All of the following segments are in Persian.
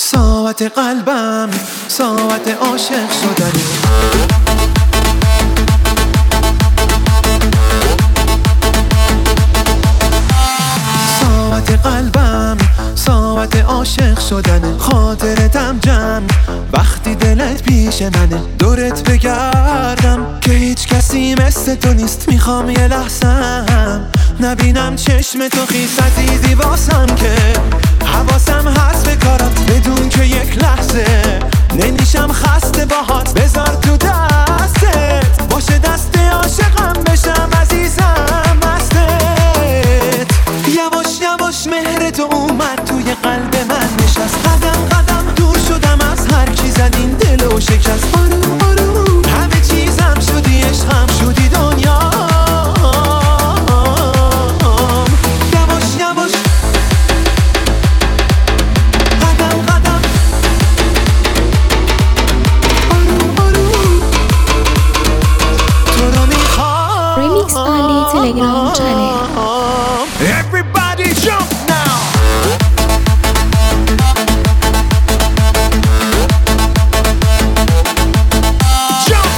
ساعت قلبم ساعت عاشق شدنه. ساعت قلبم ساعت عاشق شدنه. خاطرتم جمع وقتی دلت پیش منه. دورت بگردم که هیچ کسی مثل تو نیست. میخوام یه لحظم نبینم چشم تو خیس عزیزی واسم که حواسم هست به کارات بدون که یک لحظه نمیشم خسته باهات. بذار تو دستت باشه دست عاشقم بشم عزیزم مستت. یواش یواش مهر تو اومد توی قلب من نشست. قدم قدم دور شدم از هر کی زد این دلو شکست. آروم آروم همه چیزم شدی عشقم شدی دنیا. Telegram channel. Everybody jump now. Jump.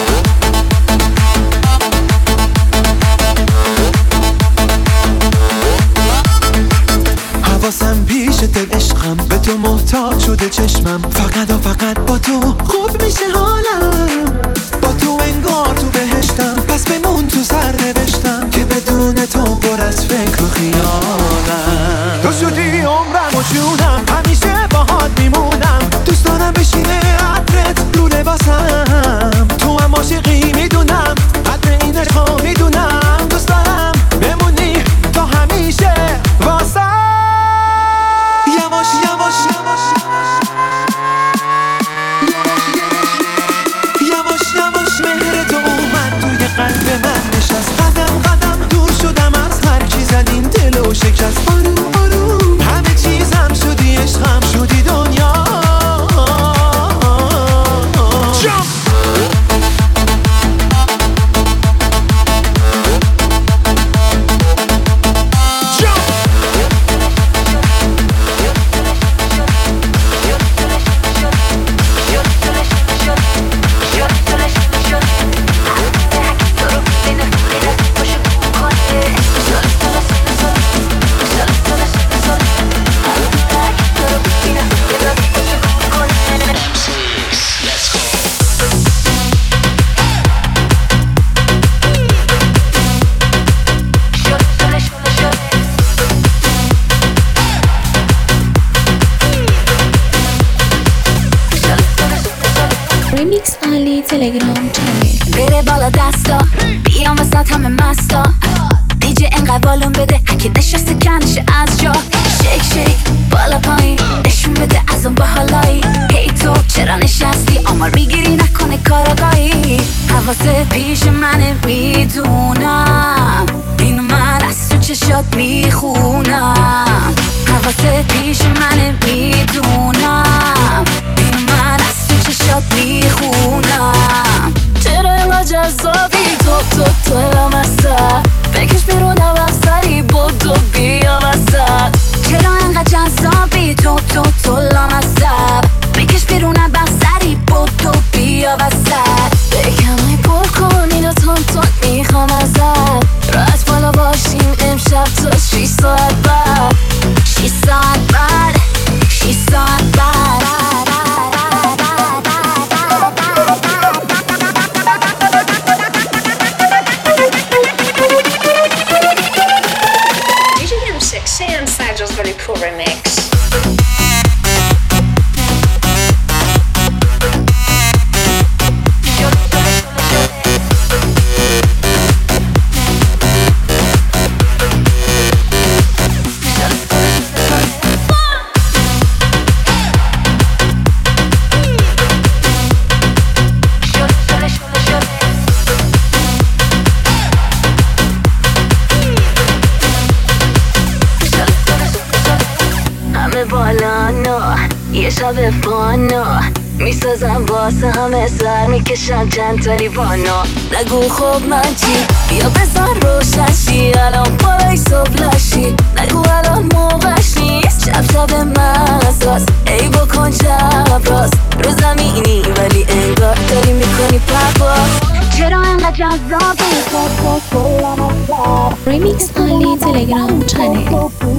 حواسم پیش دل عشقم به تو محتاج شده چشمم. فقط و فقط با تو خوب میشه حالم. با تو انگار تو بهشتم پس بمون تو سر نوشتم که بدون تو پر از فکر و خیالم. تو شدی عمرم و جونم همیشه باهات میمونم. دوست دارم بشینه عطرت رو لباسم. تو هم عاشقی میدونم قدر این عشقا میدونم. دوست دارم بمونی تا همیشه واسم. یواش یواش یواش یواش مهر تو اومد توی قلب من نشست. قدم قدم دور شدم از هر کی زد این دلو شکست. آروم آروم همه چیزم شدی عشقم شدی دنیا. Remix only Telegram channel. بره بالا دستا بیام وسط همه مستا. دیجی انقدر والون بده هکی نشسته کنشه از جا. شیک شیک بالا پایین نشون بده از اون باحالایی. هی تو چرا نشستی آمار میگیری نکنه کاراگاهی. حواست پیش منه میدونم اینو من از تو چشات میخونم. حواست پیش منه میدونم اینو من از تو چشات میخونم. چرا اینقدر جذابی تو لامصب. بکش بیرون و سری بودو بیا وسط. چرا اینقدر جذابی تو لامصب. بکش بیرون و سری بودو بیا وسط. بکمای پر کن اینو تون میخوام ازت. راحت بالا باشیم امشب تا 6 ساعت بعد. 6 ساعت بعد 6 ساعت بعد. Very cool remix. یه شب فانو میسازم واسه همه سر میکشم چند تا لیوانو. نگو خب من چی بیا بذار روشن شی الان پای صبح لشی. نگو الان موقعش نیست شب مزاست ای بکن Remix only Telegram channel.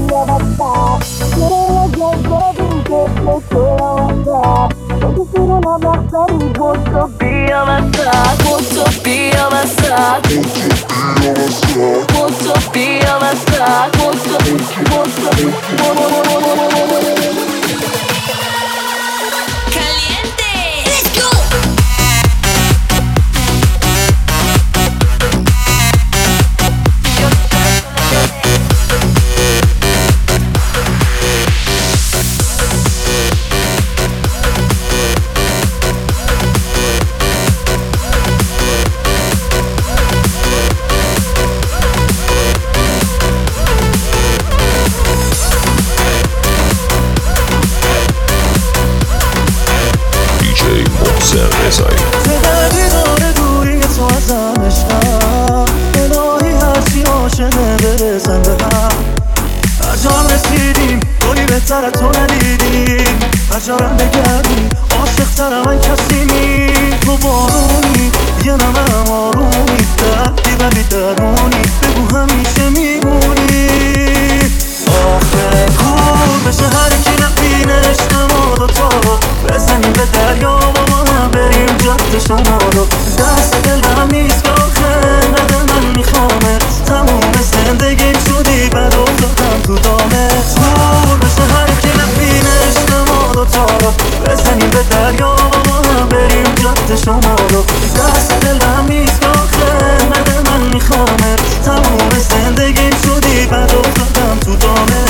زدردی داره دوری تو ازم عشقم الهی هرچی عاشقه برسن به هم هر جا رسیدیم گلی بهتر از تو ندیدیم هر جارم بگردی عاشق تر من کسی نی تو بارونی یه نمم آرومی دردی ولی درونی بگو همیشه میمونی آخه کور بشه هر کی نبینه عشق ما دوتا رو بزنیم به دریا و ما هم بریم جد شما رو دست دلم نیست که آخه نده من میخوامت تموم زندگیم شدی بد افتادم تو دامت کور بشه هر کی نبینه عشق ما دوتا رو بزنیم به دریا و ما هم بریم جد شما رو دست دلم نیست که آخه نده من میخوامت تموم زندگیم شدی بد افتادم تو دامت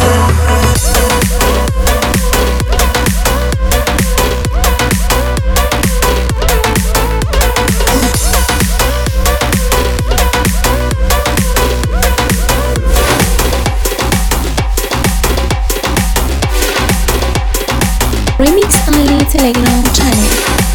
Remix only Telegram channel.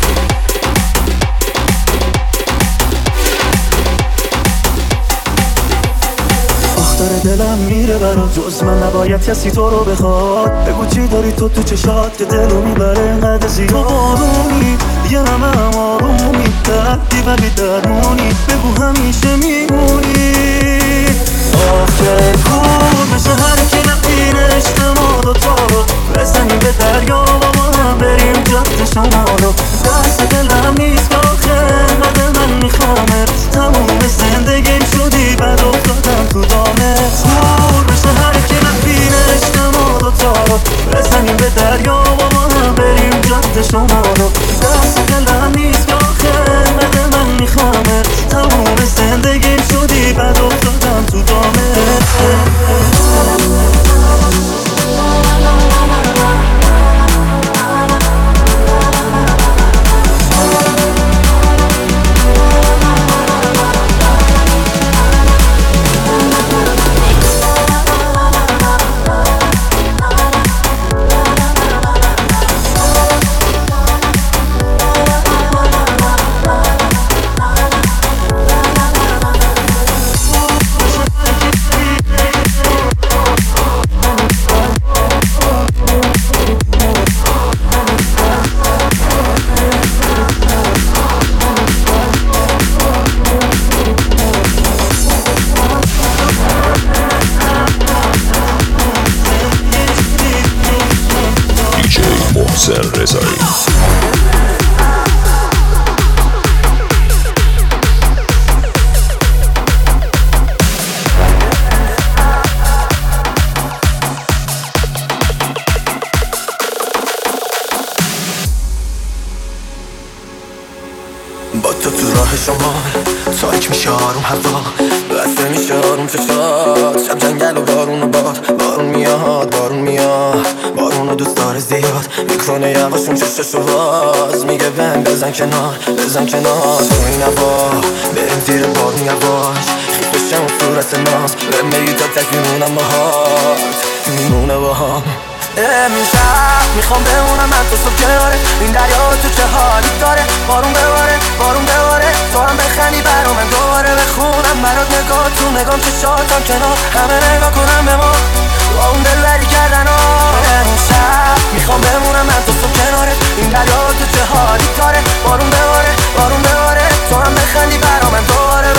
داره دلم میره برات جز من نباید کسی تو رو بخواد بگو چی داری تو چشات که دلو میبره انقدر زیاد تو بارونی یه همه آرومی دردی ولی درمونی بگو همیشه میمونی آخه کور بشه هر کی نبینه عشق ما دوتا رو بزنیم به دریا و ما هم بریم جد شما رو دست دلم نیست که آخه نده من میخوامت تموم زندگیم شدی بد افتادم تو دامت کور بشه هر کی نبینه عشق ما دوتا رو بزنیم به دریا و ما هم بریم جد شما رو دست دلم نیست که آخه نده من میخوامت تموم زندگیم شدی بد افتادم تو دامت رضایی با تو راه شما تاریک میشه آروم هوا بسته میشه آروم چشات شب جنگل و بارون و بارون میاد بارون رو دوست داره زیاد میکنه یواشون چششو باز میگه بزن کنار تو این هوا بریم زیر بارون یواش خیف بشه اون صورت ناز بمیری تا تک میمونم میمونه باهام امشب میخوام بمونم من تو صبح کناره این دریا تو چه حالی داره بارون بباره تو هم بخندی برا من دوباره بخونم برات نگاه تو نگام چشاتم کنار همه نگاه کنم به ما با اون دل بری کردن امشب میخوام بمونم من تو صبح کناره این دریا تو چه حالی داره بارون بباره تو هم بخندی برا من دوباره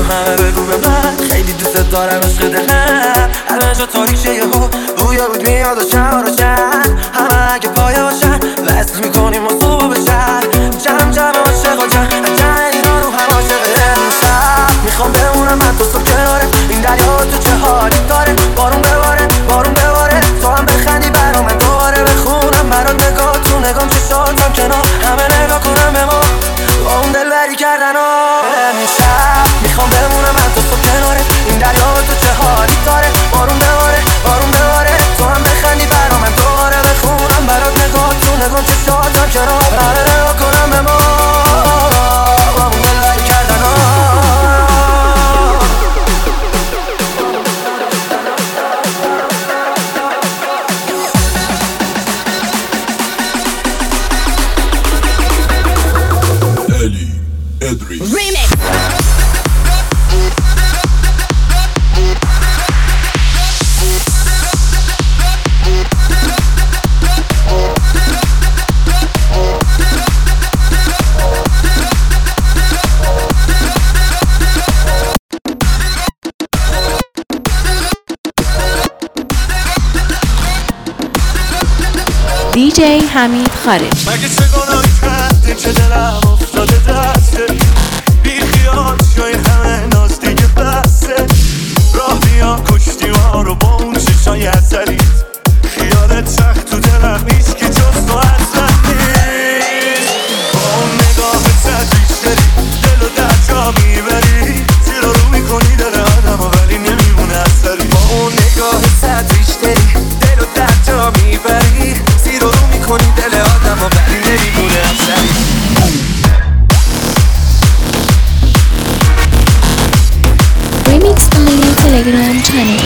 همه بگو به من خیلی دوست دارم عشق دلم همه جا تاریک شه یهو بویا بود میاد و شب روشن همه اگه پایه باشن وصل میکنیم و صبح بشن جمع جمع عاشق و جمع اینا رو هم عاشق امشب میخوام بمونم من تو صبح کناره این دریا تو چه حالی داره بارون بباره تو هم بخندی برا من دوباره بخونم برات نگاه تو نگام چشاتم کنار همه نگاه کنم به ما با اون دلبری کردن امشب میخوام بمونم من تو صبح کناره این دریا تو چه حالی داره بارون بباره تو هم بخندی برا من دوباره بخونم برات نگاه تو نگام چشاتم کنار همه نگاه کنم به ما با اون دلبری کردن Remix. DJ حمید خارج. مگه چه گناهی کردی که دلم افتاده دسته بی خیال شای همه ناز دیگه بسته راه بیا کشتی ما رو با اون شیشای اثریت خیالت سخت تو دلم هیچ که جز تو اصلا نیست با اون نگاه تدریج داری دل و در جا میبری زیر رو میکنی دل آدم ولی نمیمونه اثری با اون نگاه تدریج داری دل و در جا میبری زیر رو میکنی دل آدم ولی نمیمونه اثری Remix only Telegram channel.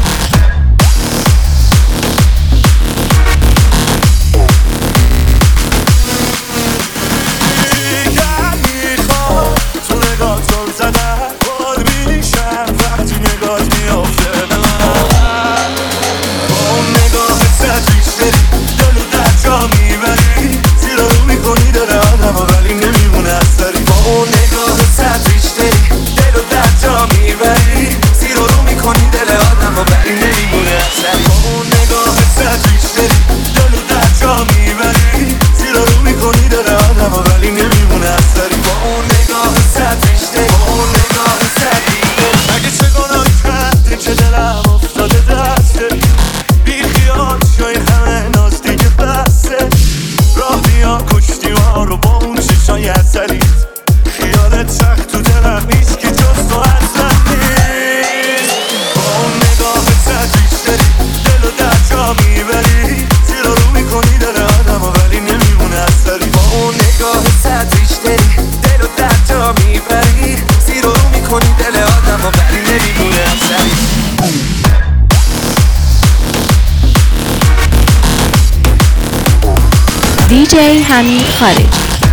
DJ حمید خارج.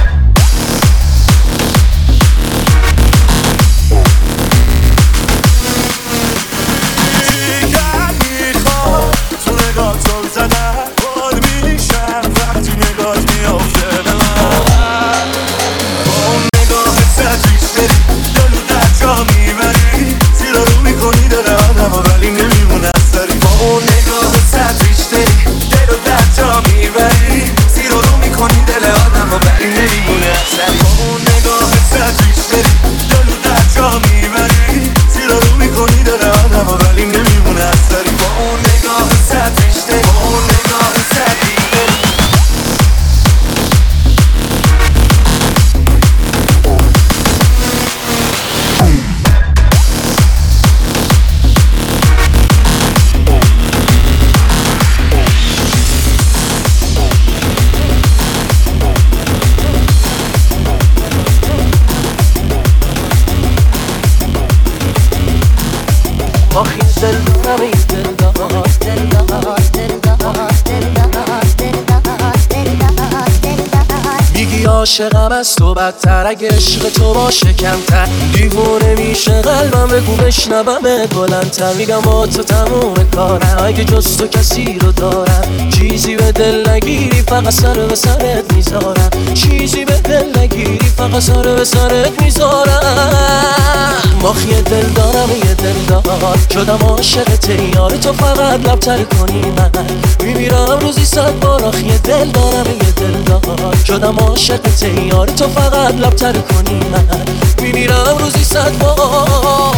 عاشقم از تو بدتر اگه عشق تو باشه کمتر دیوونه میشه قلبم بگو بشنومت بلندتر میگم با تو تموم کارم اگه جز تو کسی رو دارم چیزی به دل نگیری فقط سر به سرت میذارم چیزی به دل نگیری فقط سر به سرت میذارم آخ یه دل دارم یه دلدار، شدم عاشقت یار تو فقط لبتر کنی من میمیرم روزی 100 بار. آخ یه دل دارم یه دلدار، شدم عاشقت یار تو فقط لبتر کنی من میمیرم روزی 100 بار.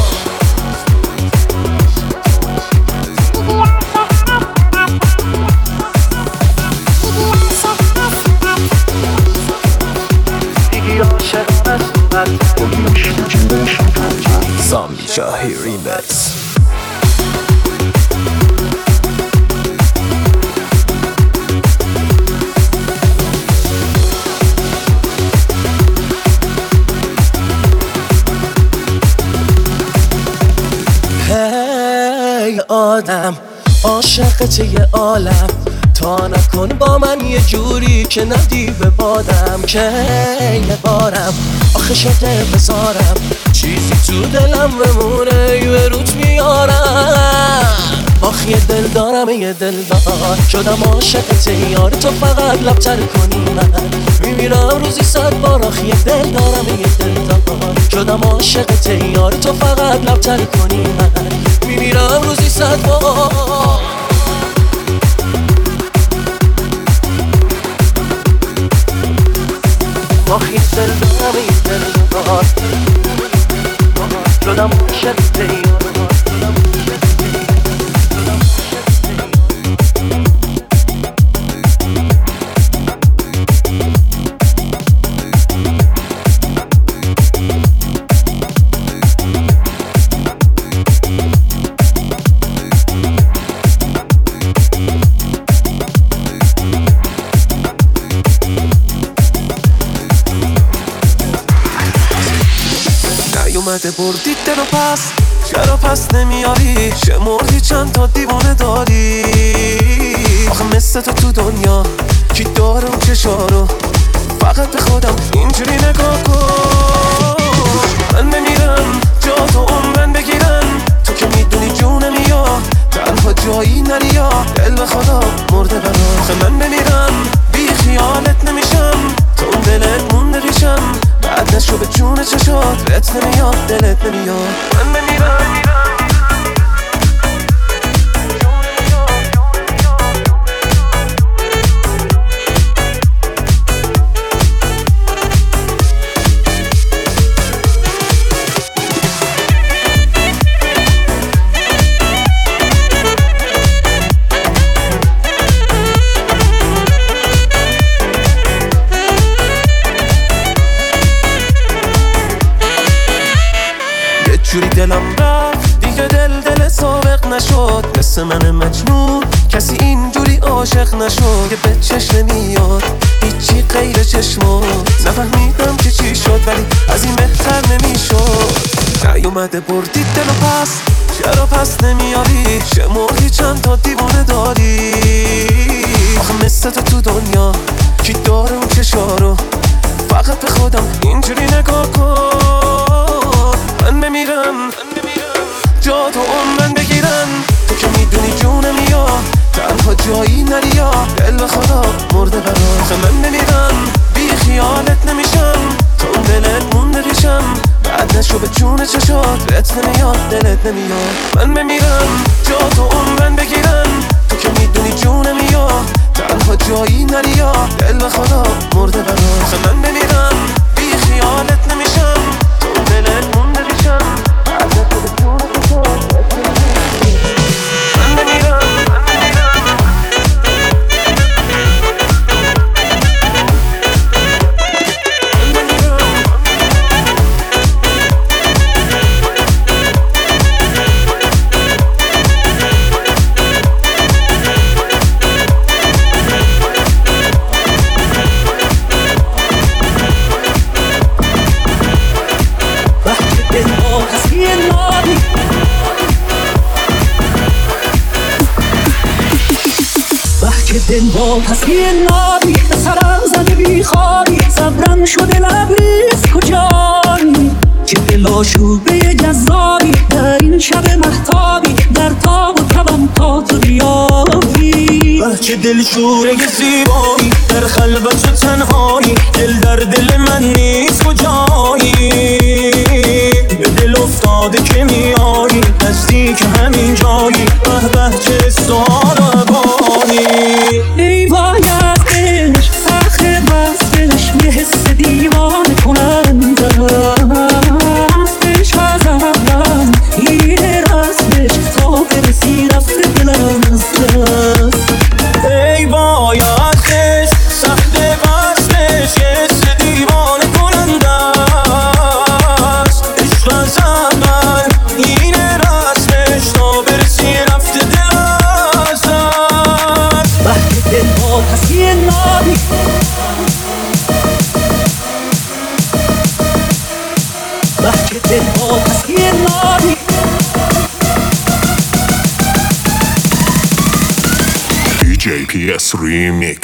Zombie Shahi Remix. هی آدم عاشقت یه عالم، تا نکن با من یه جوری که ندی به بادم که نبارم. آخه شده بذارم چیزی تو دلم بمونه یه روت میارم. آخ یه دل دارم یه دلدار، شدم عاشقت یار تو فقط لبتر کنی من میمیرم روزی 100 بار. آخ یه دل دارم یه دلدار، شدم عاشقت یار تو فقط لبتر کنی من میمیرم روزی 100 بار. آخ یه دل دارم یه دلدار، شدم عاشقت یار اومده بردی دلو پس، چرا پس نمیاری؟ شمردی چند تا دیوانه داری؟ آخه مثل تو دنیا کی دارم چشارو؟ فقط به خودم اینجوری نگاه کن. من بمیرم جا تو عمرن بگیرن، تو که میدونی جونم یا تنها جایی نری یا دل به خدا مرده برا. آخه من بمیرم بی خیالت نمیشم، تو اون دلت مونده ریشم، بعد نشو به جون چشات رت نمیاد دلت نمیاد. من بمیرم جوری دلم رفت دیگه دل سابق نشد، مثل من مجنون کسی اینجوری عاشق نشد. که به چشم نمیاد هیچی غیر چشمات، نفهمیدم که چی شد ولی از این بهتر نمیشد. نیومده بردی دلو پس، چرا پس نمیاری؟ شمردی چند تا دیوانه داری؟ آخه مثل تو دنیا کی داره اون چشارو؟ فقط به خودم اینجوری نگاه کن. من بمیرم جا تو عمرن بگیرن، تو که میدونی جونم یا تنها جایی نری یا دل به خدا مرده برا. آخه من بمیرم بی خیالت نمیشم، تو اون دلت مونده ریشم، بعد نشو به جون چشات رت نمیاد دلت نمیاد. من بمیرم جا تو عمرن بگیرن، تو که میدونی جونم یا تنها جایی نری یا دل به خدا مرده برا. آخه من بمیرم بی خیالت نمیشم، تو اون دلت مونده ریشم، بعد نشو به جون چشات رت نمیاد. من بمیرم دل با پسی نابی به سرم زده بیخوابی، صبرم شده لبریز کجایی که دل آشوبه جذابی در این شب مهتابی، در تاب و تبم تا تو بیابی. بچه دل شوره زیبایی در خلوت و تنهایی، دل در دل من نیست کجایی به دل افتاد بچه دل ها پس یه نابی DJ PS Remix.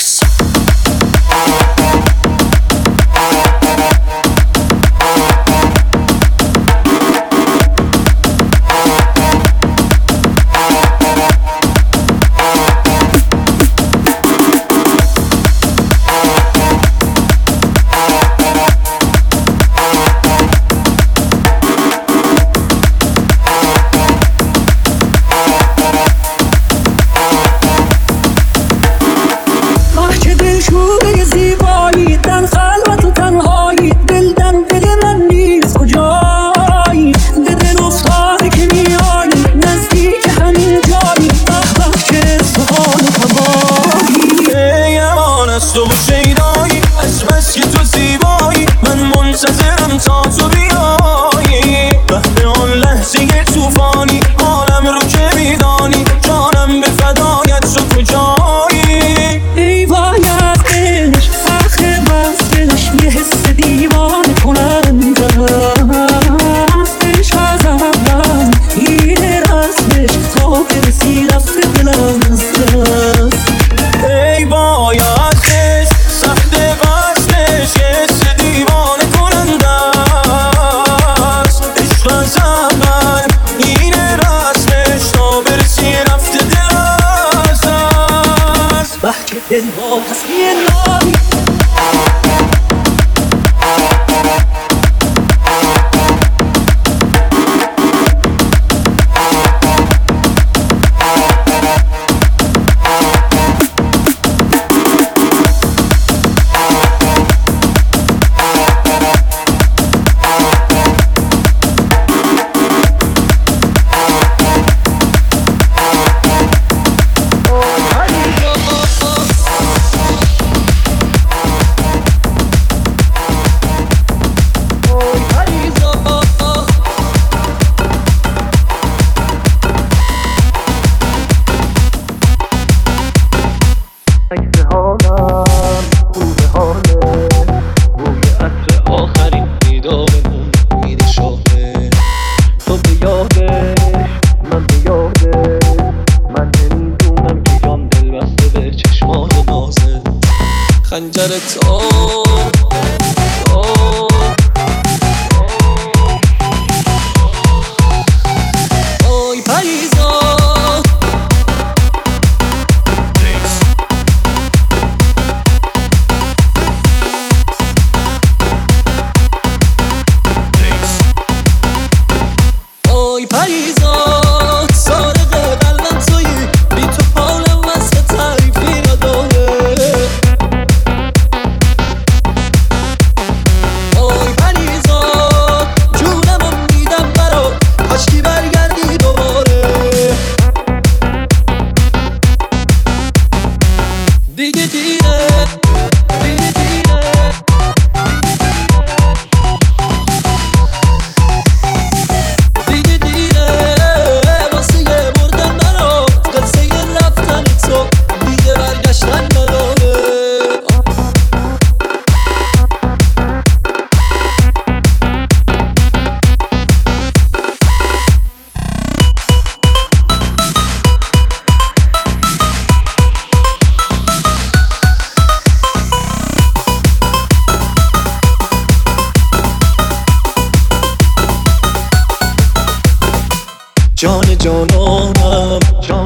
جان جانانم